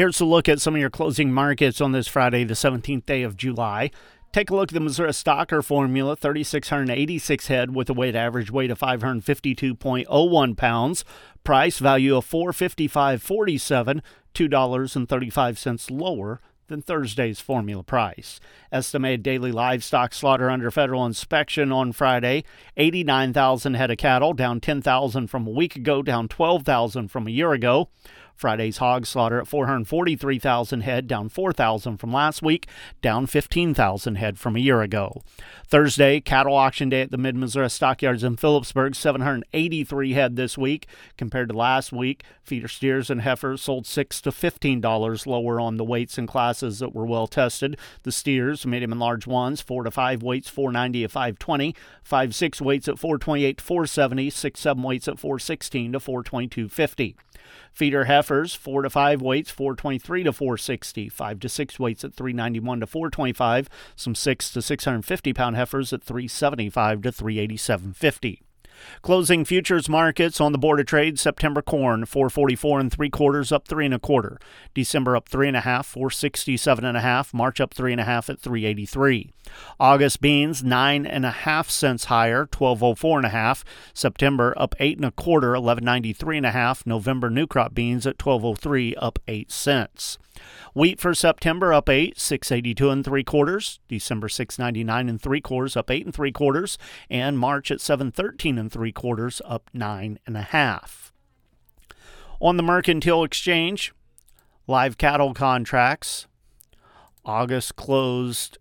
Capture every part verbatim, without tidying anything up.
Here's a look at some of your closing markets on this Friday, the seventeenth day of July. Take a look at the Missouri Stocker Formula, three thousand six hundred eighty-six head with a weighted average weight of five hundred fifty-two point oh one pounds. Price value of four hundred fifty-five dollars and forty-seven cents, two dollars and thirty-five cents lower than Thursday's formula price. Estimated daily livestock slaughter under federal inspection on Friday, eighty-nine thousand head of cattle, down ten thousand from a week ago, down twelve thousand from a year ago. Friday's hog slaughter at four hundred forty-three thousand head, down four thousand from last week, down fifteen thousand head from a year ago. Thursday, cattle auction day at the Mid-Missouri Stockyards in Phillipsburg, seven hundred eighty-three head this week compared to last week. Feeder steers and heifers sold six to fifteen dollars lower on the weights and classes that were well tested. The steers, medium and large ones, four to five weights, four ninety to five twenty, five six weights at four twenty-eight to four seventy, six seven weights at four sixteen to four twenty-two fifty. Feeder heifers, four to five weights, four twenty-three to four sixty, five to six weights at three ninety-one to four twenty-five, some six to six hundred fifty pound heifers at three seventy-five to three eighty-seven fifty. Closing futures markets on the Board of Trade. September corn, four forty-four and three quarters, up three and a quarter. December up three and a half, four sixty-seven and a half. March up three and a half at three eighty-three. August beans nine and a half cents higher, twelve oh four and a half. September up eight and a quarter, eleven ninety-three and a half. November new crop beans at twelve oh three, up eight cents. Wheat for September up eight, six eighty-two and three quarters. December six ninety-nine and three quarters, up eight and three quarters, and March at seven thirteen and three quarters, up nine and a half. On the Mercantile Exchange, live cattle contracts, August closed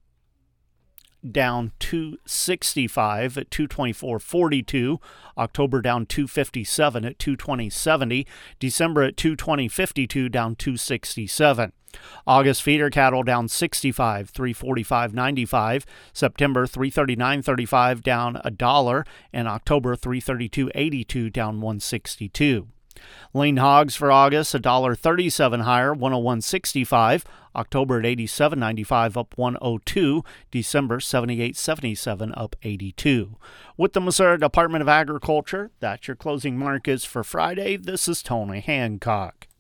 down two sixty-five at two twenty-four forty-two. October down two fifty-seven at two twenty seventy. December at two twenty fifty-two, down two sixty-seven. August feeder cattle down sixty-five, three forty-five ninety-five. September three thirty-nine thirty-five, down a dollar, and October three thirty-two eighty-two, down one sixty-two. Lean hogs for August, one dollar thirty-seven higher, one oh one sixty-five. October at eighty-seven ninety-five, up one oh two. December seventy-eight seventy-seven, up eighty-two. With the Missouri Department of Agriculture, that's your closing markets for Friday. This is Tony Hancock.